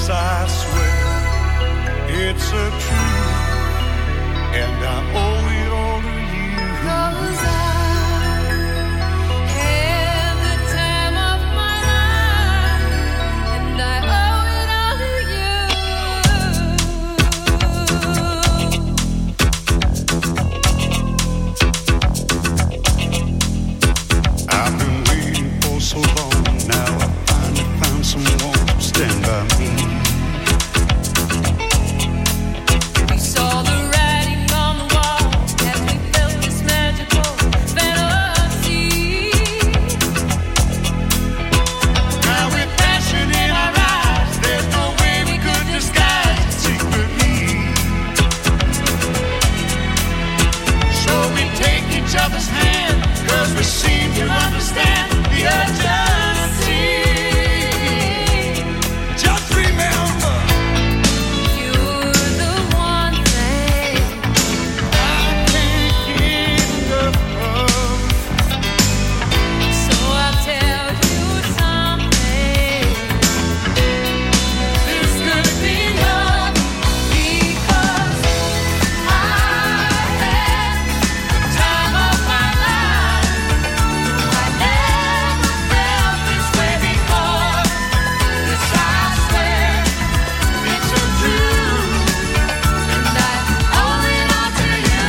Yes, I swear it's a truth, and I owe it all to you. 'Cause I had the time of my life, and I owe it all to you. I've been waiting for so long, now I finally found someone to stand by me. We saw the writing on the wall as we felt this magical fantasy. Now with passion in our eyes, there's no way we could disguise it secretly. So we take each other's hand, 'cause we seem to understand the urgency. Just remember, you're the one thing I can't get enough of. So I'll tell you something. This could be love, because I had the time of my life. I never felt this way before. Yes, I swear it's a truth, and I owe it all to you.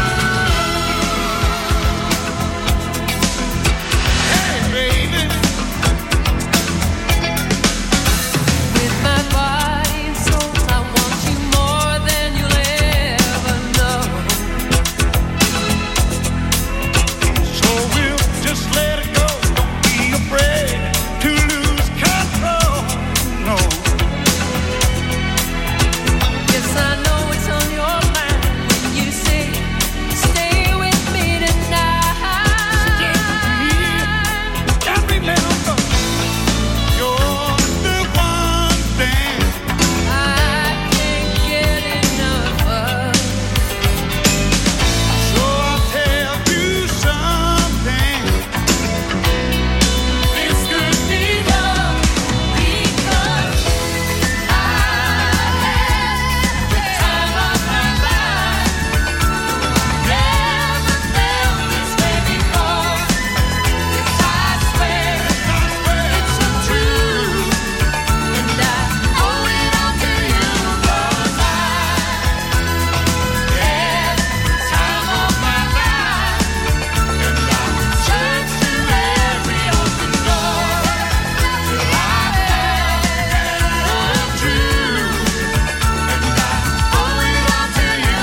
Hey, baby, with my body and soul, I want you more than you'll ever know. So we'll just let it go. Don't be afraid to lose control. No. Yes, I know it's on your mind when you say, stay with me tonight. Stay with me. And remember, you're the one thing I can't get enough of. So I'll tell you something. This could be love, because I had the time of my life. Never felt this way before. Yes, I swear it's a truth, and I owe it all to you. 'Cause I had the time of my life, and I searched through every open door till I found the truth, and I owe it all to you.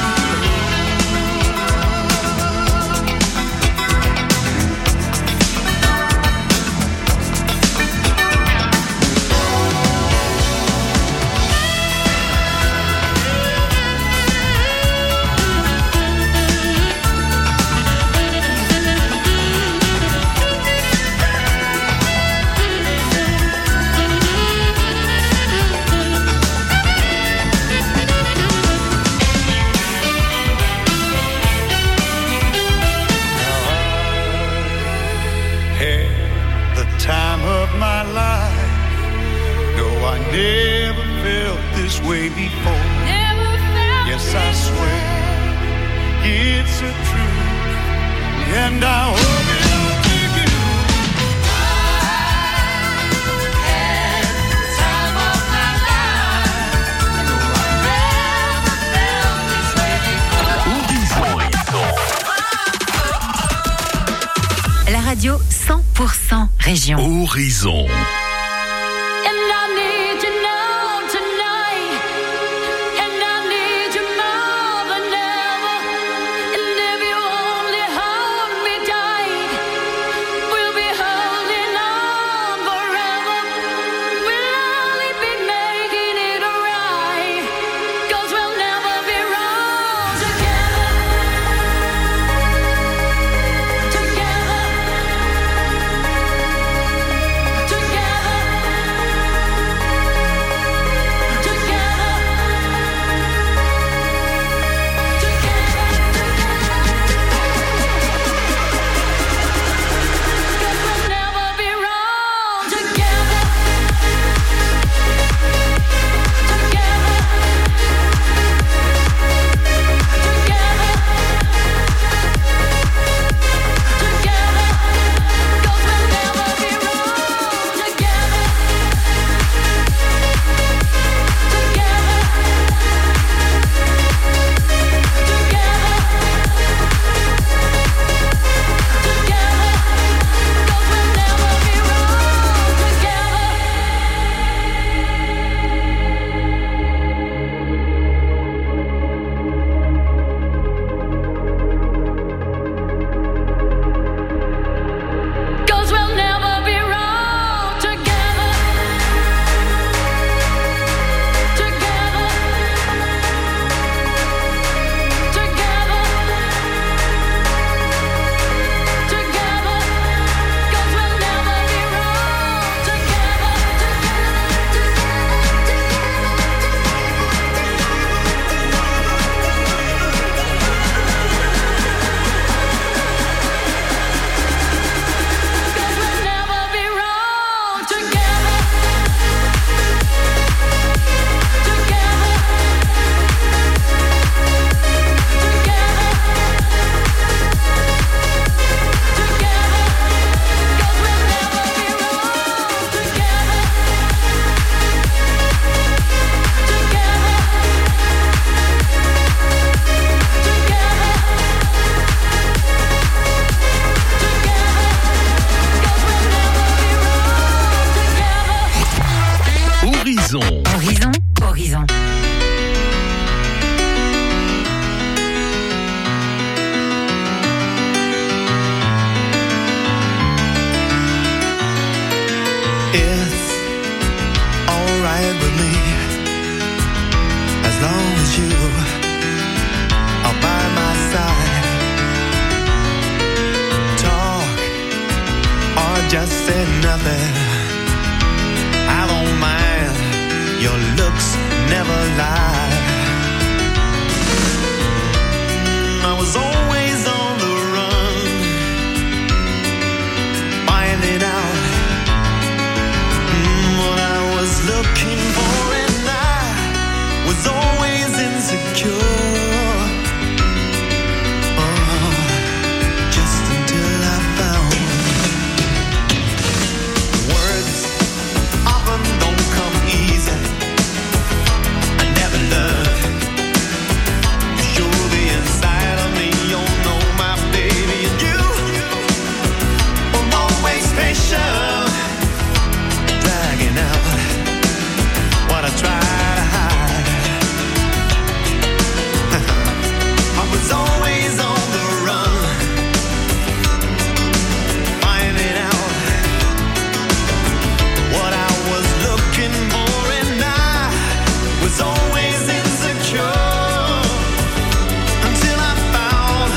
Had the time of my life. No, I never felt this way before. Yes, I swear it's a truth, and I owe it all to you. I had the time of my life. No, I never felt this way before. La radio 100% région. Horizon. And I need you now tonight, and I need you more than ever. And if you only hold me tight, we'll be holding on forever. We'll only be making it right, 'cause we'll never be wrong together. Together. Horizon. Horizon. Horizon. It's alright with me as long as you are by my side. Talk or just say nothing. I don't mind. Your looks never lie. I was always on the run, finding out what I was looking for, and I was always insecure. Oh, just until I found words often don't come easy. I never learned to show the inside of me. You know my baby, and you were always patient, dragging out what I try to hide. I was always on the run, finding out what I was looking for, and I was always insecure until I found,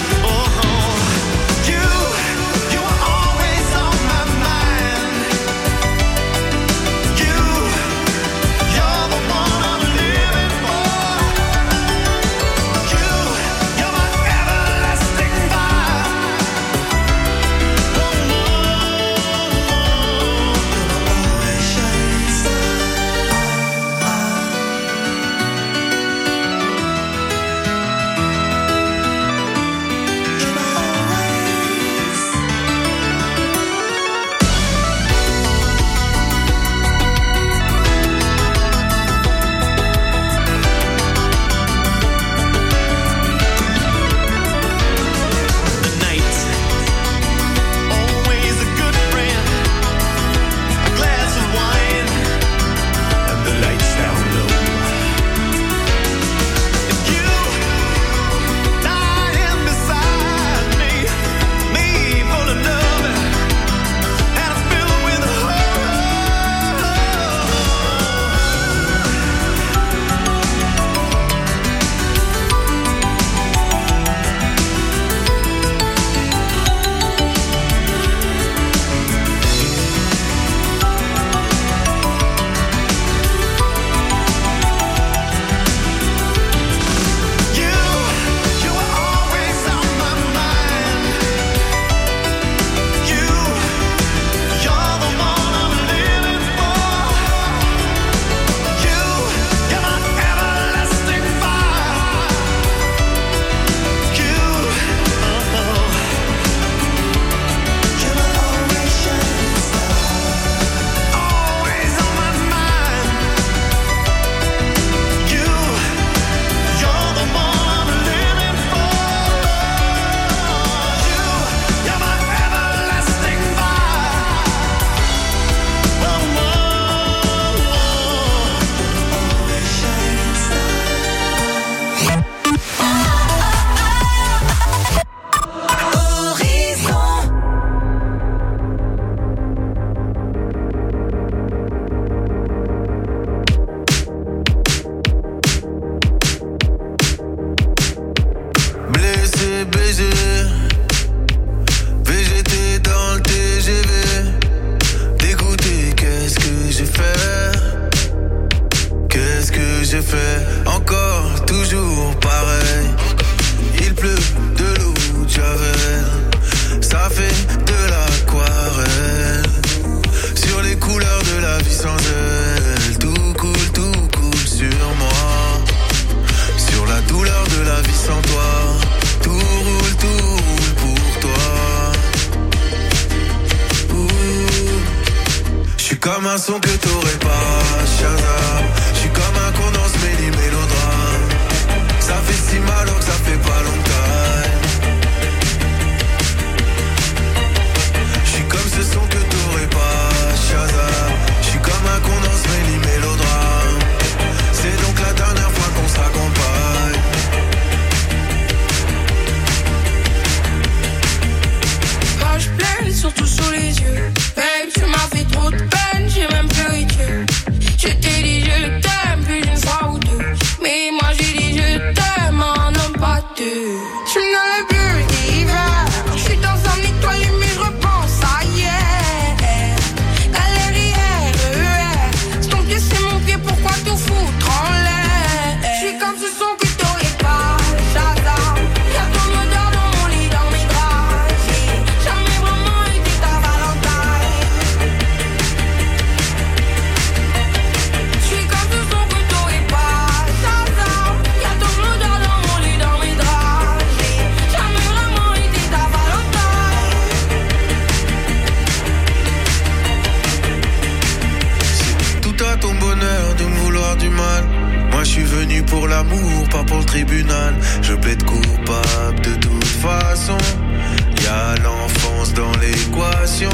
you were always on my mind. You're the one I'm living for. You're my everlasting fire. The night, always a good friend. A glass of wine and the lights down low. And you lying beside me full of love and I'm filled with You were always on my mind. You're the one I'm living for. You're my everlasting fire. You're my always shining star. Always on my mind. You're the one I'm living for. You're my everlasting fire. Always shining star. Blessé, baisé, végété dans le TGV. Dégoûté, qu'est-ce que j'ai fait? Qu'est-ce que j'ai fait? Encore, toujours pareil. Il pleut de l'eau de Javel. Ça fait de l'aquarelle. Sur les couleurs de la vie sans elle. Tout coule sur moi. Sur la douleur de la vie sans toi. Tout roule pour toi. J'suis comme un son que t'aurais pas, Shazam. J'suis comme un condense mélodrame. Ça fait si mal alors que ça fait pas longtemps. J'suis comme ce son que t'aurais pas, Shazam. J'suis comme un condense mélodrame. du mal. Moi je suis venu pour l'amour, pas pour le tribunal. Je plaide coupable de toute façon. Y'a l'enfance dans l'équation.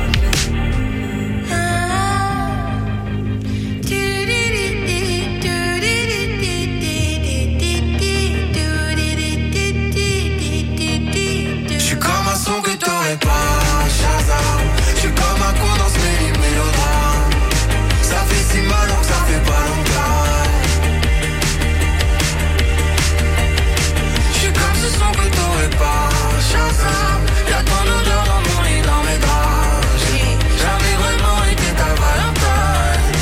J'suis comme un son que t'aurais pas, Shazam. J'suis comme un con dans ce mélodrame. Ça fait si mal donc ça fait pas longtemps. J'suis comme ce son que t'aurais pas, Shazam. Y'a tant d'odeur dans mon lit, dans mes draps. J'ai jamais vraiment été ta Valentine.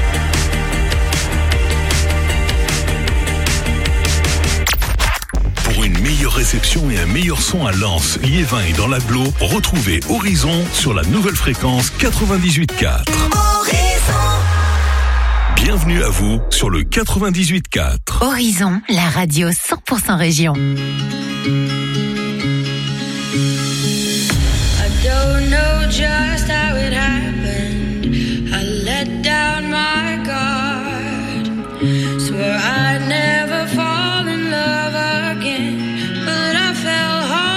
Pour une meilleure réception et un meilleur son à Lens, Liévin et dans l'agglo, retrouvez Horizon sur la nouvelle fréquence 98.4. Bienvenue à vous sur le 98.4. Horizon, la radio 100% région. I don't know just how it happened. I let down my guard. Swore I'd never fall in love again, but I fell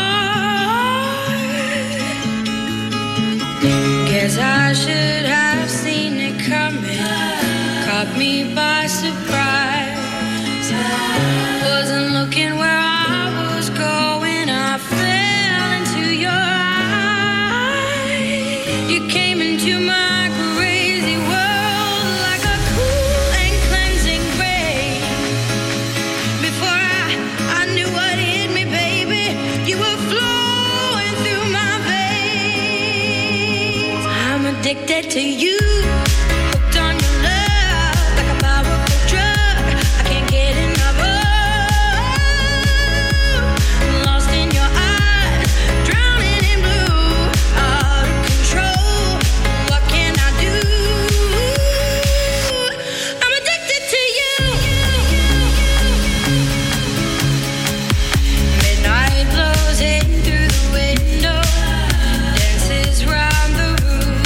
hard. Guess I should have seen it coming. Caught me by surprise. Wasn't looking where I was going. I fell into your eyes. You came into my crazy world like a cool and cleansing rain. Before I knew what hit me, baby, you were flowing through my veins. I'm addicted to you. Hooked on your love like a powerful drug. I can't get enough of. Lost in your eyes, drowning in blue, out of control. What can I do? I'm addicted to you. Midnight blows in through the window, dances round the room.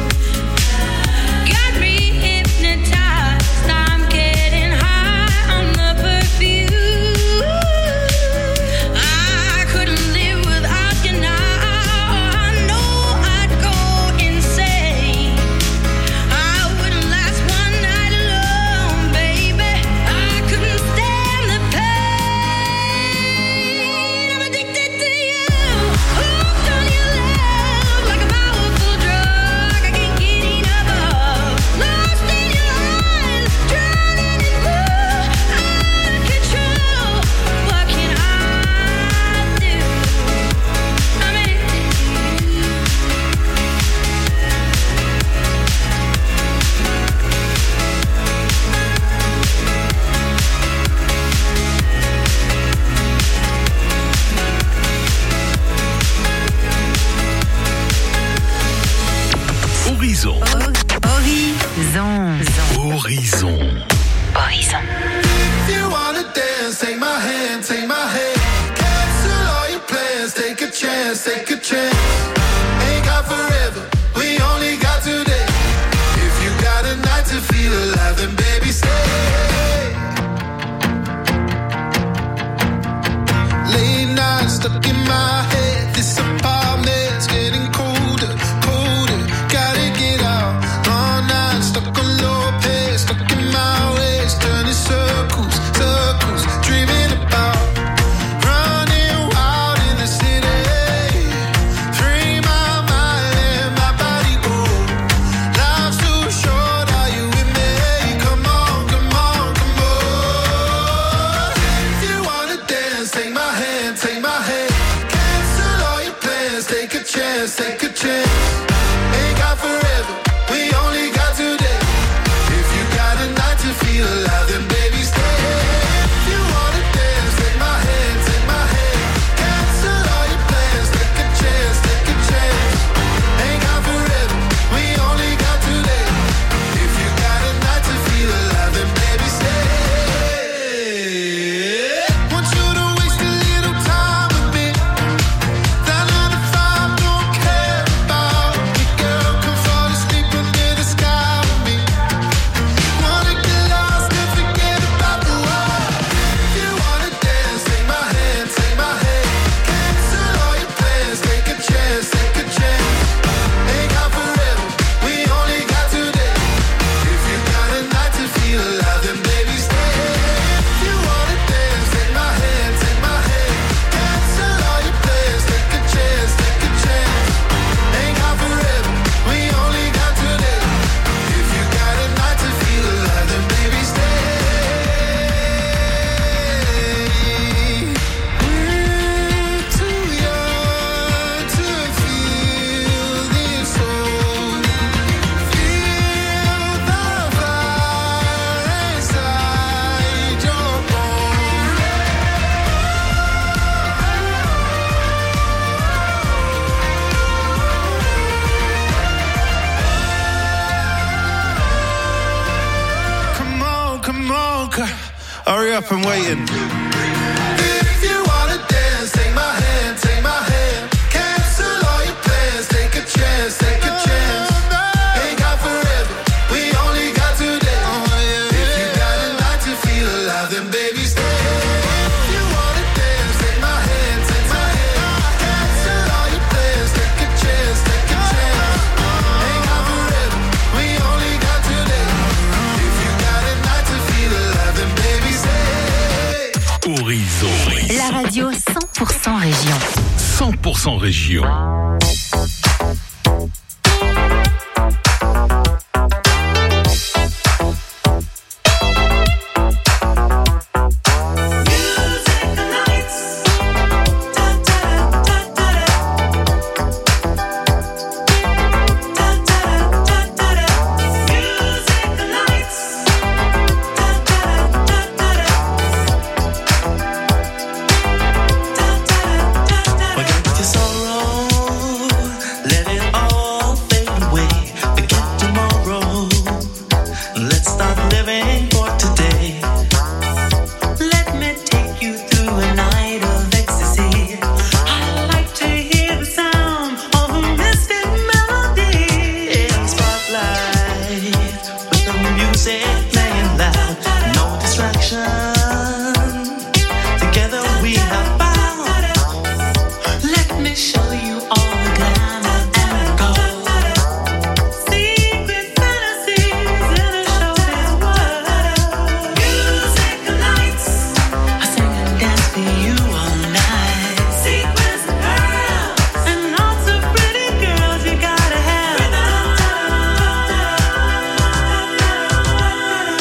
Got me hypnotized, I'm getting high on the perfume. I couldn't live without you now. I know I'd go insane. I wouldn't last one night alone, baby. I couldn't stand the pain. I'm addicted to you. Hooked on your love like a powerful drug. I can't get enough of. Lost in your eyes, drowning in blue, out of control. What can I do? I'm addicted to you. Horizon. Horizon. Horizon. Horizon. If you wanna dance, take my hand, take my hand. Cancel all your plans, take a chance, take a chance. Ain't got forever, we only got today. If you got a night to feel alive, then baby stay. Late nights stuck in my head, this apartment's getting colder, colder. Gotta get out, long nights stuck on low pace, stuck in my ways, turning circles, circles, dreaming about running wild in the city. hurry up, I'm waiting. If you wanna dance, take my hand, take my hand. Cancel all your plans, take a chance, take a chance. Ain't got forever, we only got today. If you got a night to feel alive, then baby stay. If you wanna dance, take my hand, take my hand. Cancel all your plans, take a chance, take a chance. Ain't got forever, we only got today. If you got a night to feel alive, then baby stay. Horizon. La radio 100% région. 100% région. Forget your sorrow, let it all fade away. Forget tomorrow, let's start living for today. Let me take you through a night of ecstasy. I like to hear the sound of a mystic melody. Spotlight with the music playing loud, no distraction. Together we have found. Let me show you all the glamour and gold. Secret fantasies in a showbiz world. Music nights, I sing and dance for you all night. Sequins and pearls, and lots of pretty girls you gotta have.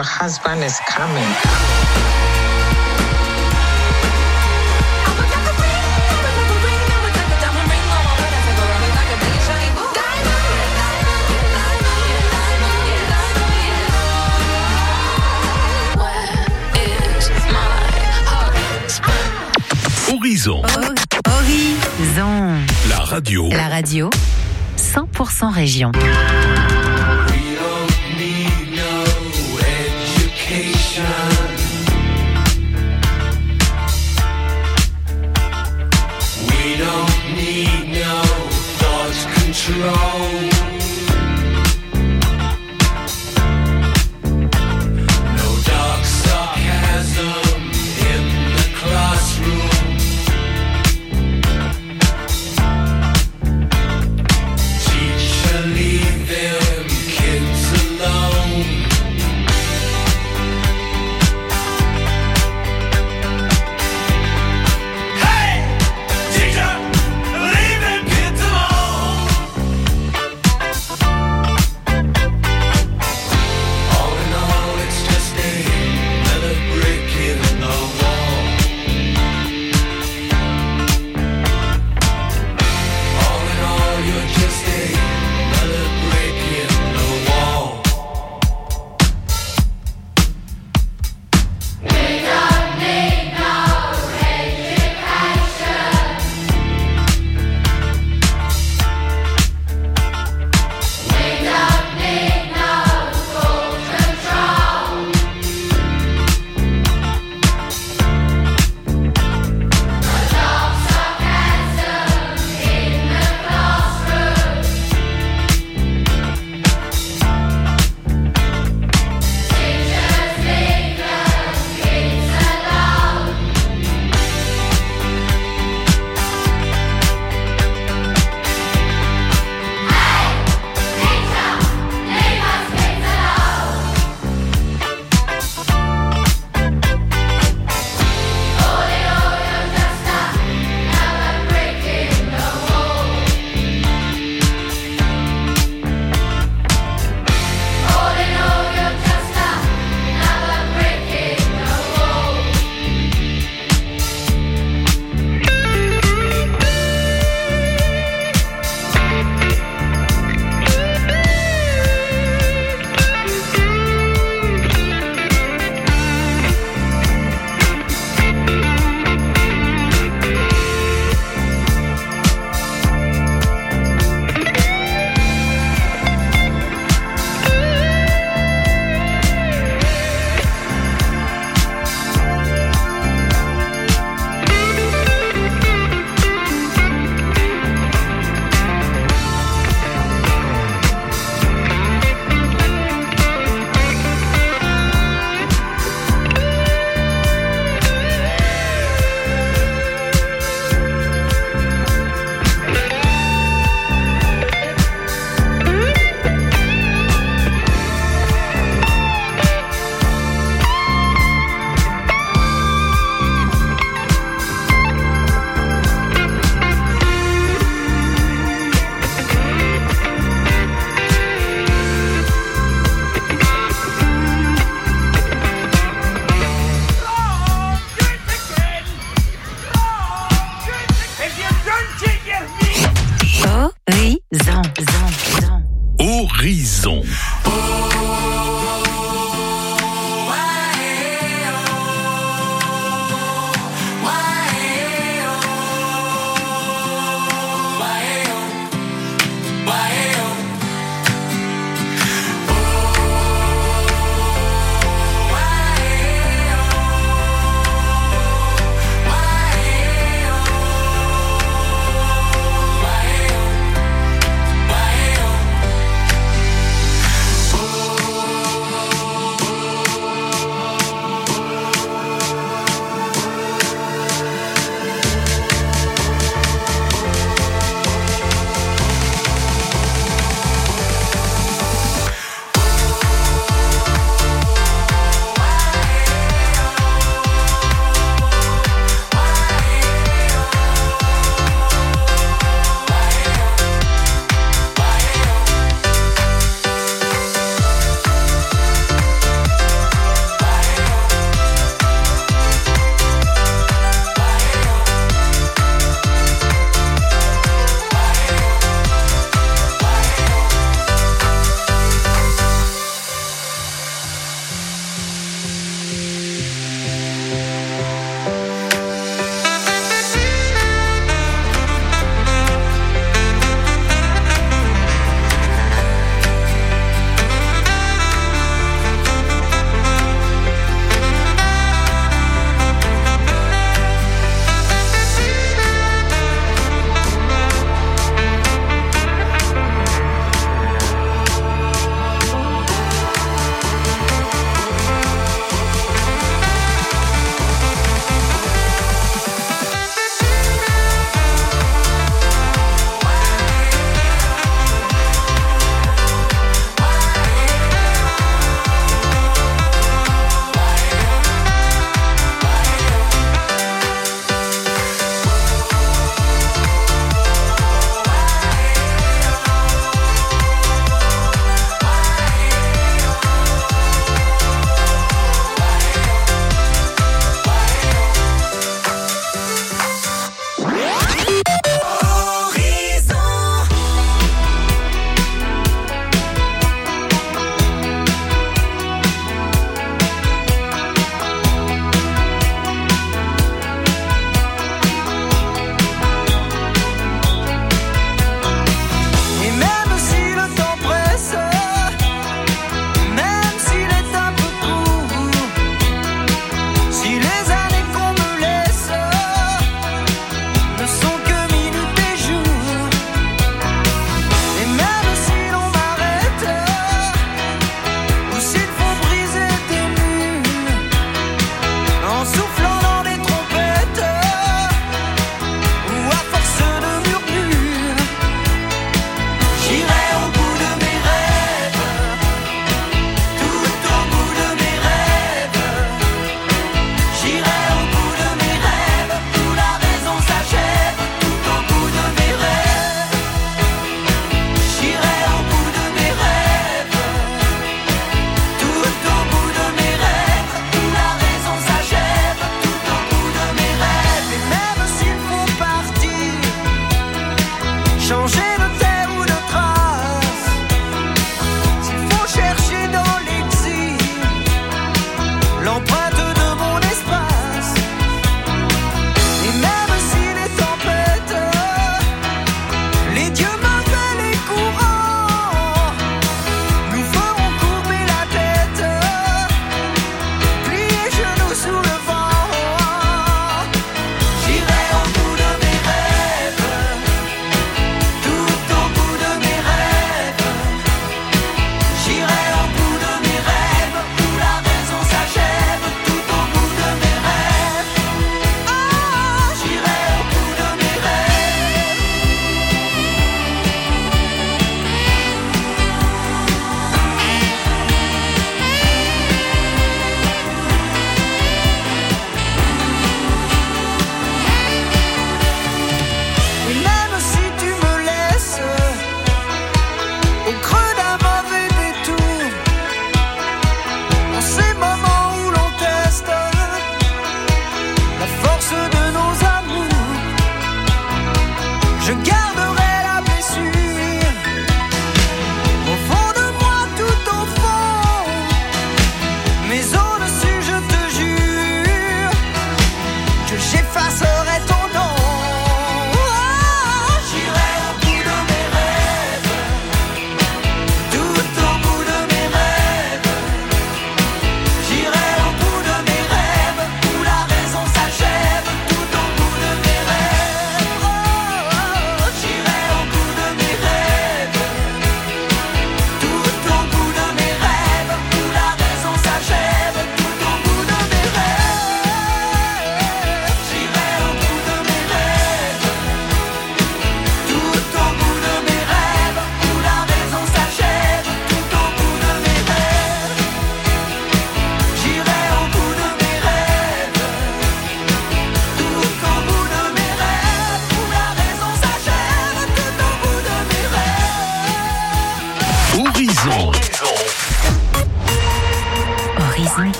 your husband is coming. Horizon. Horizon. La radio. La radio, 100% région.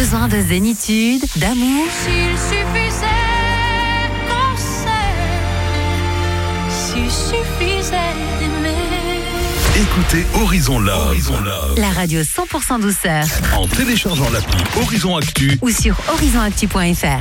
Besoin de zénitude, d'amour? S'il suffisait qu'on s'aime, s'il suffisait d'aimer. Écoutez Horizon Love. La radio 100% douceur. En téléchargeant l'appli Horizon Actu Ou sur horizonactu.fr.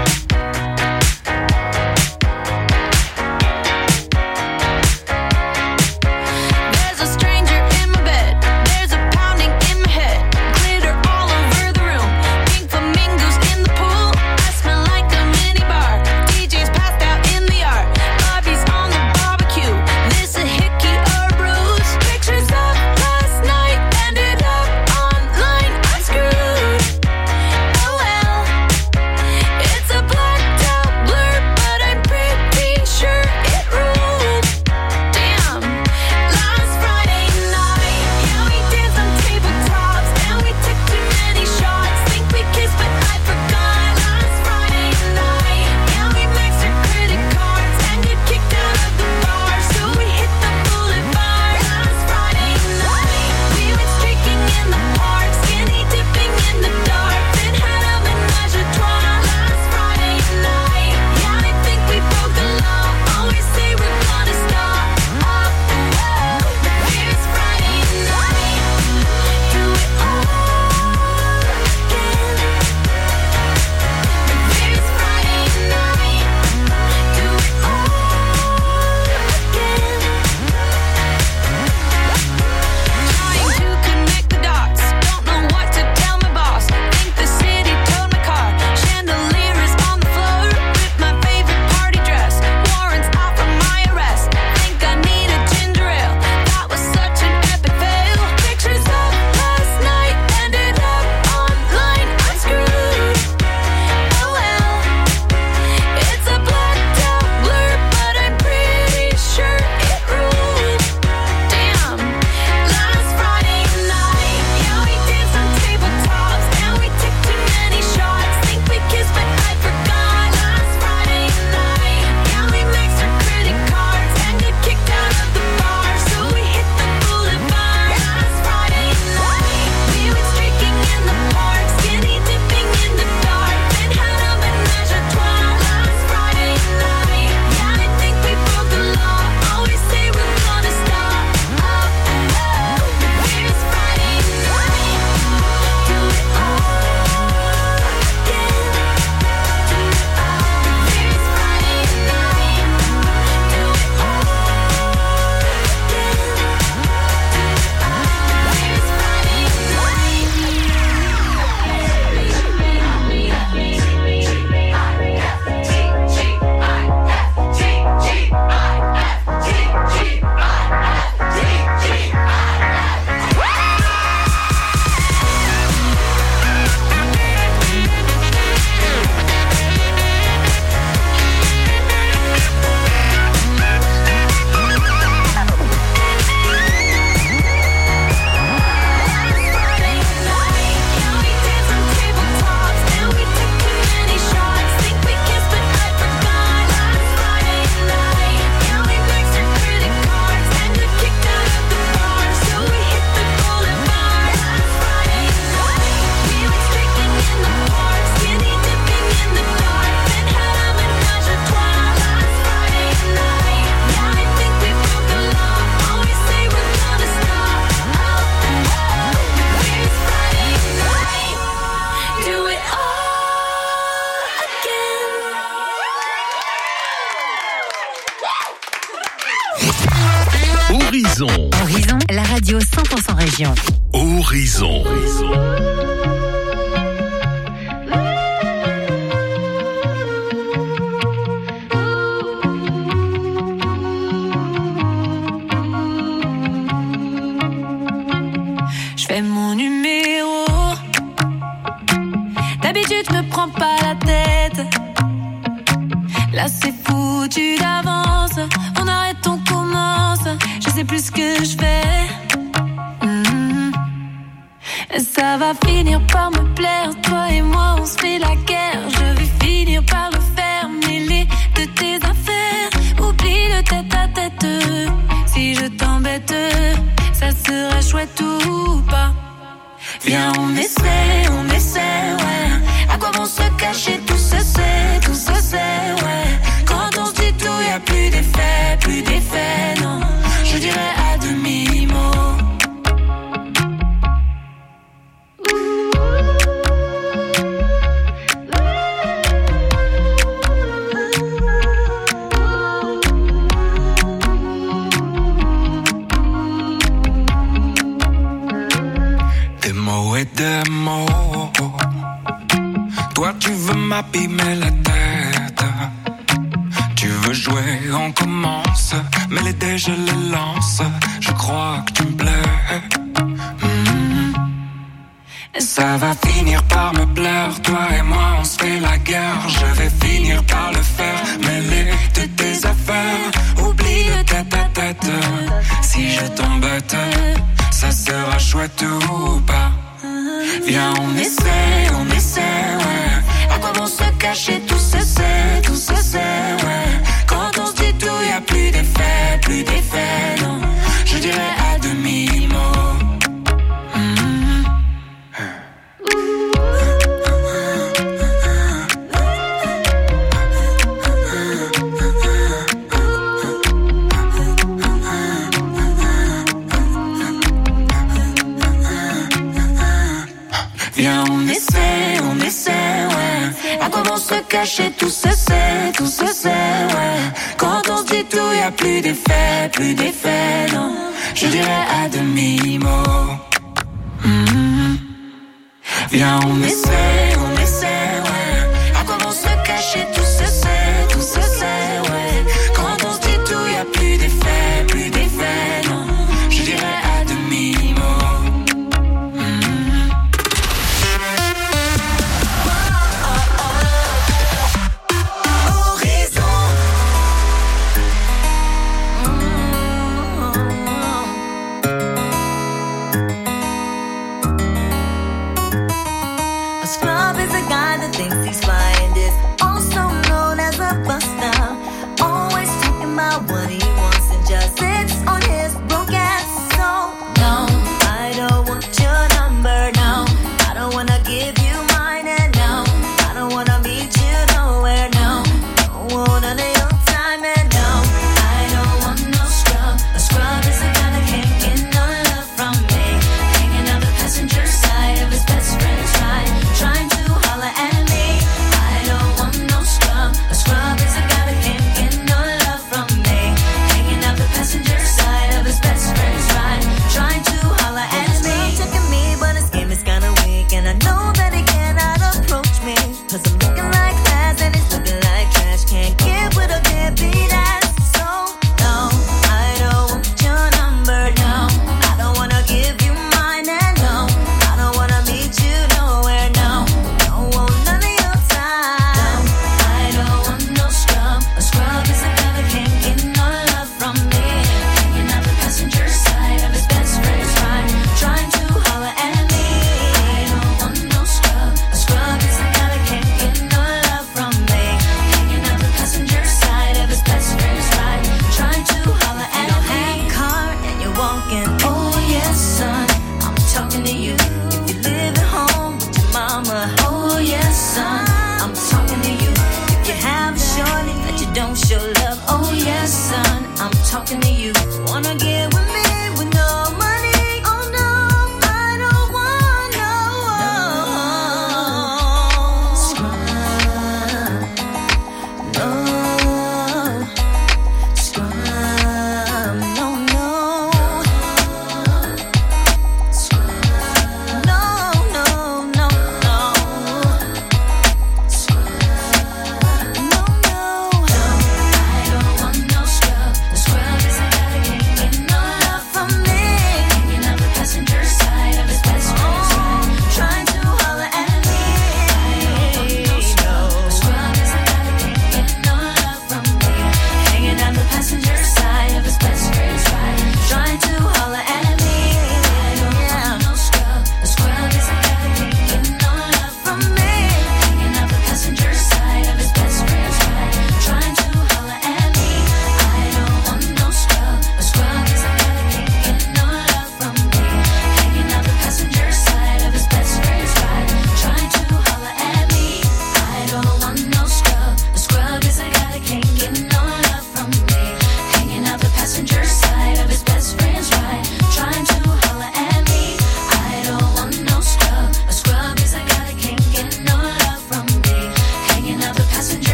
Horizon, la radio 100% région. Horizon. Je fais mon numéro. D'habitude, je me prends pas la tête. Là, c'est foutu d'avance. On arrête, on commence. Je sais plus ce que je fais. Ça va finir par me plaire. Toi et moi, on se fait la guerre. Je vais finir par le faire. Mêler de tes affaires. Oublie le tête à tête. Si je t'embête, ça serait chouette ou pas. Viens, on essaie, ouais. Ouais, on commence, mais les dés je les lance. Je crois que tu me plais. Ça va finir par me plaire. Toi et moi on se fait la guerre. Je vais finir par le faire. Mêler de tes affaires. Oublie le tête à tête. Si je t'embête, ça sera chouette ou pas. Viens on essaie, ouais. À quoi bon se cacher, tout se sait, ouais. Quand on se dit tout, y'a plus d'effet, non. Je dirais à demi-mot. Viens on essaie, ouais. À quoi bon se cacher, tout se sait, ouais. Quand on se dit tout, y'a plus d'effet, non. Je dirais à demi-mot. Viens on essaie, ouais. À quoi bon se cacher, tout se sait, ouais. Quand on se dit tout, y'a plus d'effet, non. Je dirais à demi-mot.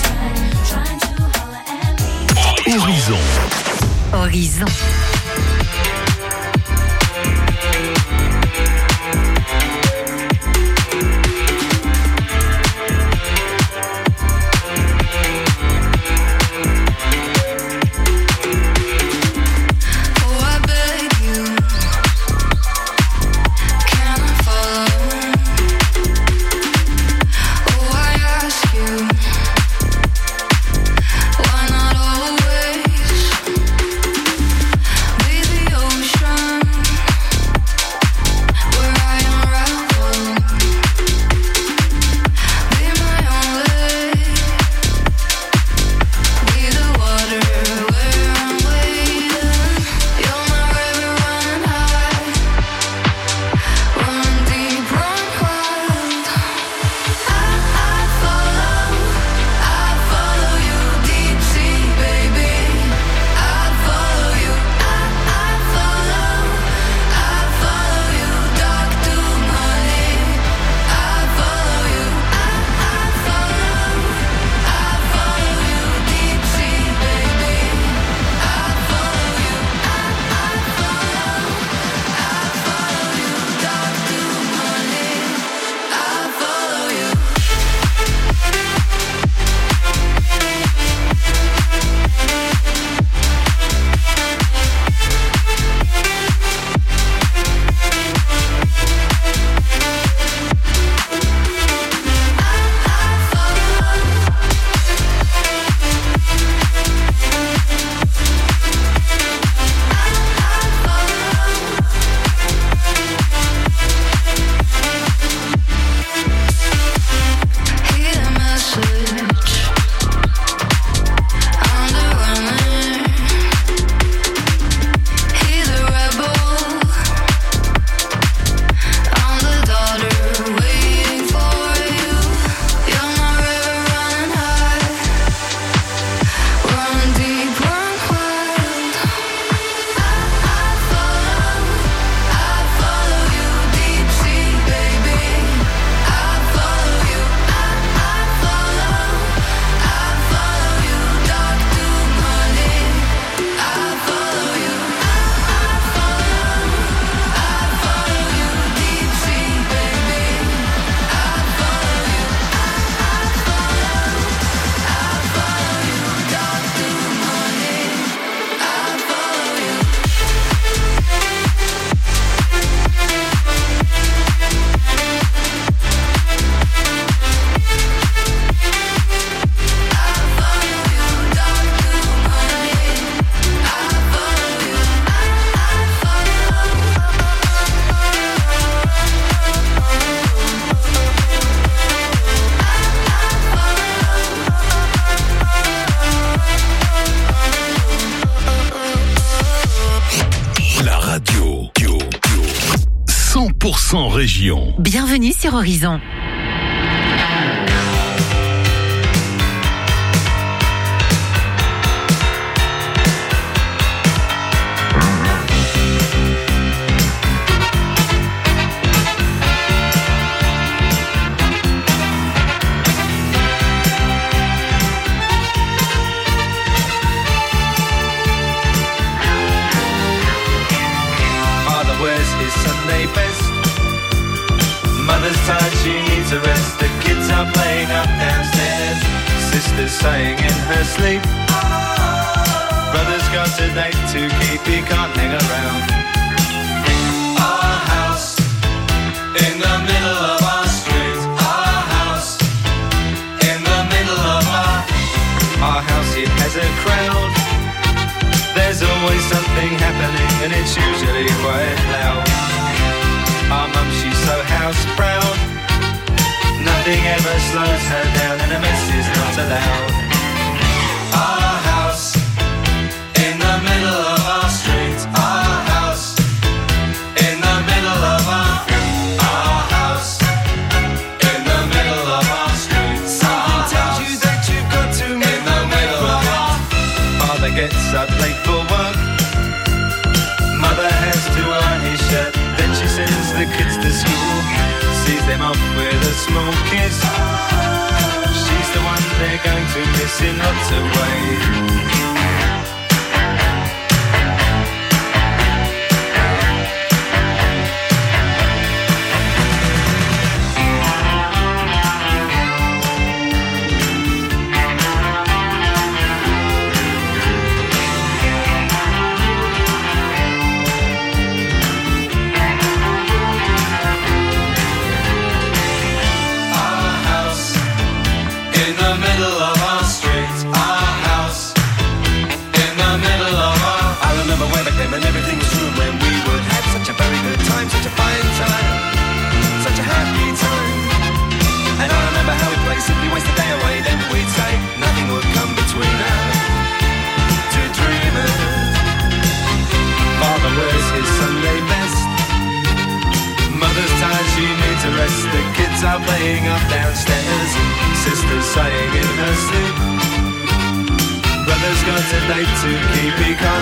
Horizon. 100% région. Bienvenue sur Horizon. Mother's tired, she needs a rest. The kids are playing up downstairs. Sister's sighing in her sleep. Brother's got a date to keep, he can't hang around. Our house in the middle of our street. Our house in the middle of our house, it has a crowd. There's always something happening and it's usually quite loud. Our mum, she's so house proud. Nothing ever slows her down and a mess is not allowed. Our house in the middle of our street. Our house in the middle of our house in the middle of our street. Something tells you that you've got to in the middle of our. Father gets up late for work. Mother has to iron his shirt. Then she sends the kids to school, sees them off with a small kiss. She's the one they're going to miss in lots of ways. And everything was true when we would have such a very good time, such a fine time, such a happy time. And I remember how we'd play, simply waste the day away. Then we'd say nothing would come between us, two dreamers. Father wears his Sunday best. Mother's tired, she needs a rest. The kids are playing up downstairs. Sister's sighing in her sleep. Brother's got a date to keep, he can't